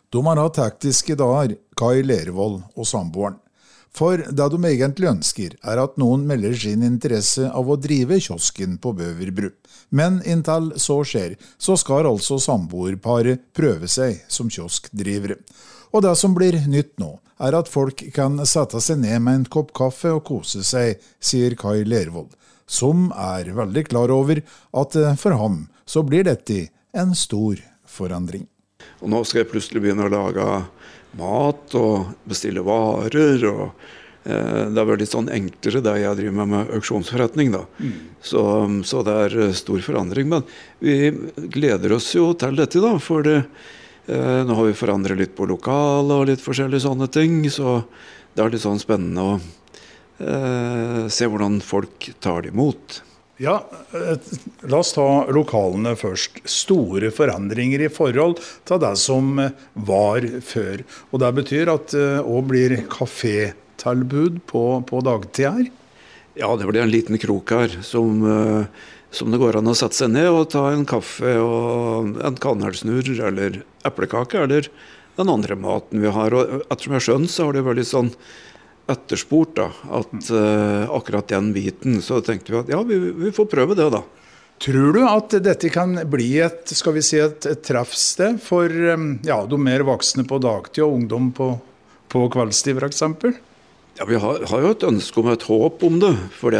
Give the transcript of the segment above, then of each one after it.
De har hatt hektiske dager, Kai Lervold og samboeren. For det de egentlig ønsker, at noen melder sin interesse av å drive kiosken på Bøverbru. Men inntil så skjer, så skal altså samboerparet prøve seg som kioskdrivere. Og det som blir nytt nå, at folk kan sette seg ned med en kopp kaffe og kose seg, sier Kai Lervold, som veldig klar over at for ham så blir dette en stor forandring. Og nå skal jeg plutselig begynne å lage mat og bestille varer, og det vært litt sånn enklere der jeg driver med auksjonsforretning da. Så det stor forandring, men vi gleder oss jo til dette da, for nå har vi forandret litt på lokalet og litt forskjellige sånne ting, så det litt sånn spennende å se hvordan folk tar det imot. Ja, la oss ta lokalene først. Store forandringer i forhold til det som var før. Og det betyr at det også blir kafétilbud på dagtid her? Ja, det blir en liten krok her som det går an å sette seg ned og ta en kaffe og en kanelsnurr eller eplekake eller den andre maten vi har. Og ettersom jeg skjønner, så har det vært litt sånn etterspurt da, at akkurat den biten, så tenkte vi at ja, vi får prøve det da. Tror du at dette kan bli et treffsted for de mer voksne på dagtid og ungdom på kveldstid for eksempel? Ja, vi har jo et ønske om et håp om det, for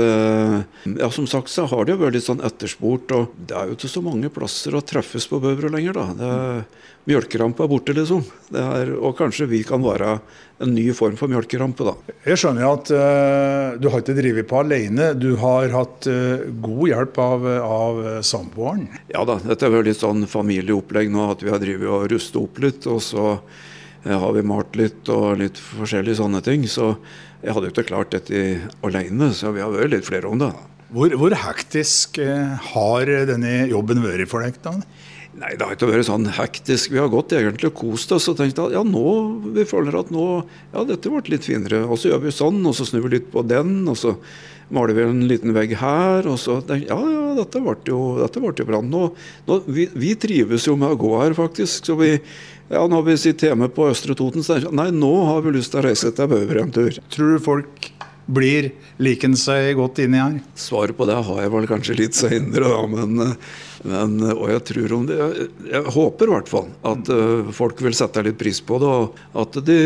som sagt så har det jo vært litt sånn etterspurt, og det jo ikke så mange plasser å treffes på Bøverbru lenger da. Mjølkerampe borte liksom. Og kanskje vi kan være en ny form for mjølkerampe da. Jeg skjønner jo at du har ikke drivet på alene, du har hatt god hjelp av samboeren. Ja da, dette vært litt sånn familieopplegg nå, at vi har drivet og rustet opp litt, og så har vi malt litt og litt forskjellige sånne ting, så jeg hadde jo ikke klart dette alene, så vi har vært litt flere om det. Hvor hektisk har denne jobben vært for deg da? Nei, det har ikke vært sånn hektisk. Vi har gått egentlig og kost oss og tenkt at ja, vi føler at dette ble litt finere. Og så gjør vi sånn, og så snur vi litt på den, og så maler vi en liten vegg her, og så tenkte dette ble jo bra. Vi trives jo med å gå her faktisk, så når vi sitter hjemme på Østre Toten, så nei, nå har vi lyst til å reise til Bøverbru en tur. Tror du folk blir liken seg godt inn i her? Svaret på det har jeg vel kanskje litt senere da, og jeg tror om det, jeg håper i hvert fall at folk vil sette litt pris på det, og at de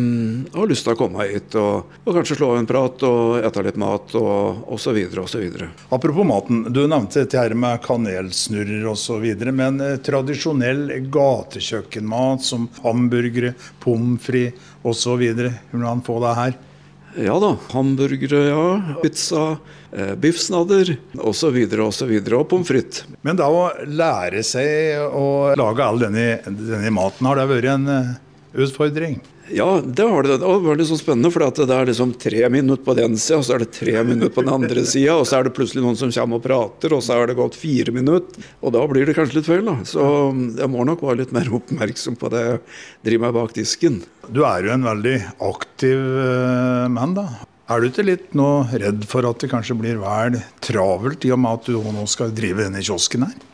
har lyst til å komme hit, og kanskje slå en prat, og ete litt mat, og så videre, og så videre. Apropos maten, du nevnte dette her med kanelsnurrer og så videre, men tradisjonell gatekjøkkenmat som hamburgere, pommes frites og så videre, hvordan få det her? Ja da, hamburgere, pizza, biffsnadder, og så videre, og pommes frites. Men da å lære seg å lage all denne maten, har det vært en utfordring? Ja, det har det. Det var veldig så spennende, for det liksom 3 minutter på den siden, og så det 3 minutter på den andre siden, og så det plutselig noen som kommer og prater, og så det gått 4 minutter, og da blir det kanskje litt feil da. Så jeg må nok være litt mer oppmerksom på det jeg driver med bak disken. Du jo en veldig aktiv mann da. Du ikke litt nå redd for at det kanskje blir vel travelt i og med at du nå skal drive denne kiosken her?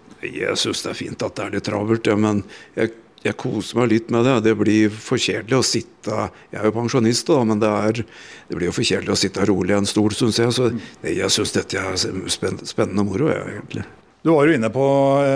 Jeg synes det fint at det litt travelt, ja, men jeg koser meg litt med det. Det blir for kjedelig å sitte, jeg jo pensjonist da, men det blir jo for kjedelig å sitte rolig i en stol, synes jeg. Så jeg synes dette spennende moro, egentlig. Du var jo inne på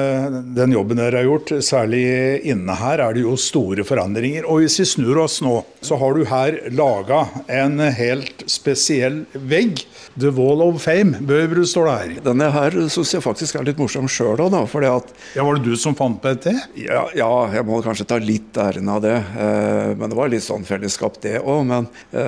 den jobben dere har gjort, særlig inne her det jo store forandringer. Og hvis vi snur oss nå, så har du her laget en helt spesiell vegg. The Wall of Fame, Bøverbru står det her. Denne her synes jeg faktisk litt morsom selv da, fordi at... Ja, var det du som fant på dette? Ja, jeg må kanskje ta litt æren av det, men det var litt sånn fellesskap det også. Men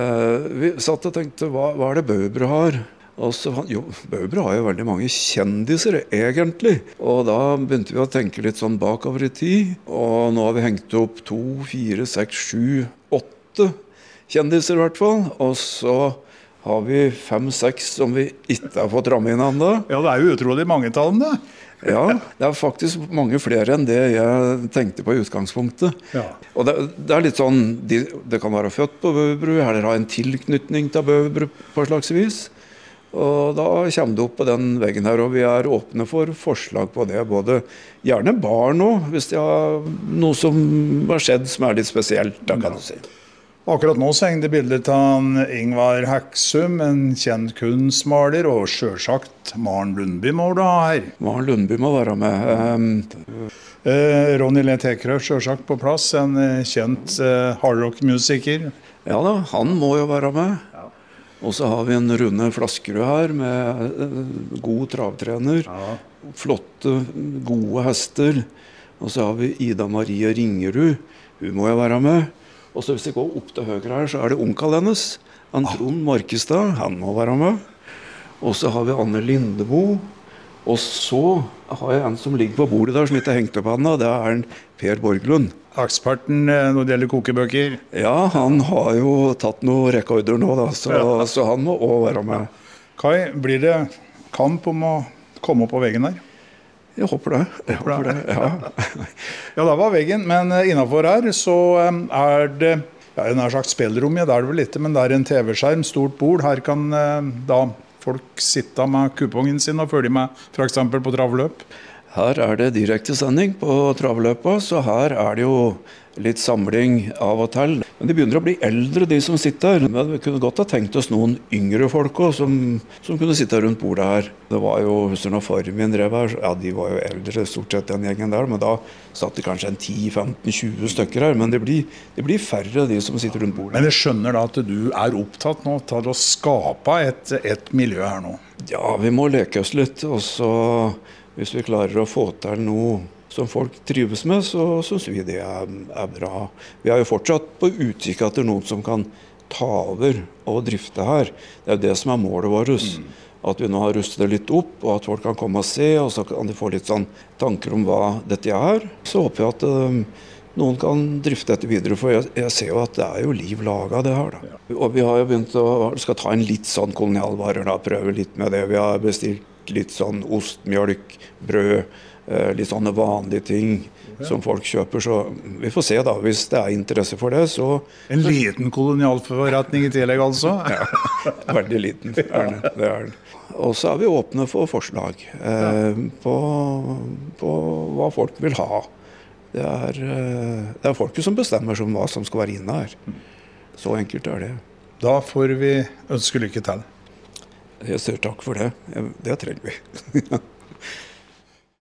vi satt og tenkte, hva det Bøverbru har? Og så, Bøverbru har jo veldig mange kjendiser egentlig, og da begynte vi å tenke litt sånn bakover i tid, og nå har vi hengt opp 2, 4, 6, 7, 8 kjendiser i hvert fall, og så har vi 5, 6 som vi ikke har fått ramme inn enda. Ja, det jo utrolig mange tall det. Ja, det faktisk mange flere enn det jeg tenkte på i utgangspunktet. Ja. Og det litt sånn, det kan være født på Bøverbru, eller ha en tilknytning til Bøverbru på et slags vis. Og da kommer det opp på den veggen her, og vi åpne for forslag på det. Både gjerne barn også, hvis de har noe som har skjedd som litt spesielt, da kan du si. Akkurat nå så henger det bilder av Ingvar Heksum, en kjent kunstmaler, og selvsagt Maren Lundby må du ha her. Maren Lundby må være med. Ronny Le Tekerø selvsagt på plass, en kjent hardrock-musiker. Ja da, han må jo være med. Og så har vi en Rune Flaskerud her med god travtrener, flotte, gode hester. Og så har vi Ida Marie Ringerud, hun må jo være med. Og så hvis vi går opp til høyre her, så det onkel hennes, Trond Markestad, han må være med. Og så har vi Anne Lindebo. Og så har jeg en som ligger på bordet der som ikke hengt opp henne, det en Per Borglund. Eksperten når det gjelder kokebøker. Ja, han har jo tatt noen rekorder nå da, så han må også være med. Kai, blir det kamp om å komme opp på veggen der? Jeg håper det. Ja. Ja, det var veggen, men innenfor her så det nær sagt spillrom, ja, det det vel litt, men det en TV-skjerm, stort bord. Her kan da folk sitte med kupongen sin og følge med, for eksempel på travløp. Her det direktesending på travløpet, så her det jo litt samling av og til. Men de begynner å bli eldre, de som sitter her. Men vi kunne godt ha tenkt oss noen yngre folk også, som kunne sitte rundt bordet her. Det var jo, husker når far min drev her, ja, de var jo eldre stort sett den gjengen der, men da satt det kanskje 10-15-20 stykker her. Men det blir færre de som sitter rundt bordet. Men jeg skjønner da at du opptatt nå til å skape et miljø her nå. Ja, vi må leke oss litt, og så hvis vi klarer å få til noe som folk trives med, så synes vi det bra. Vi jo fortsatt på utkikk etter noen som kan ta over og drifte her. Det jo det som målet vårt. At vi nå har rustet det litt opp, og at folk kan komme og se, og så kan de få litt sånn tanker om hva dette Så håper jeg at noen kan drifte dette videre, for jeg ser jo at det jo liv laget det her. Da. Og vi har jo begynt skal ta en litt sånn kolonialvarer, da, prøve litt med det. Vi har bestilt litt sånn ost, mjølk, brød, litt sånne vanlige ting som folk kjøper, så vi får se da, hvis det interesse for det, så... En liten kolonialforretning i tillegg altså? Ja, veldig liten, det det. Og så vi åpne for forslag på hva folk vil ha. Det folket som bestemmer som hva som skal være inne her. Så enkelt det. Da får vi ønske lykke til. Jeg sier takk for det. Det trenger vi.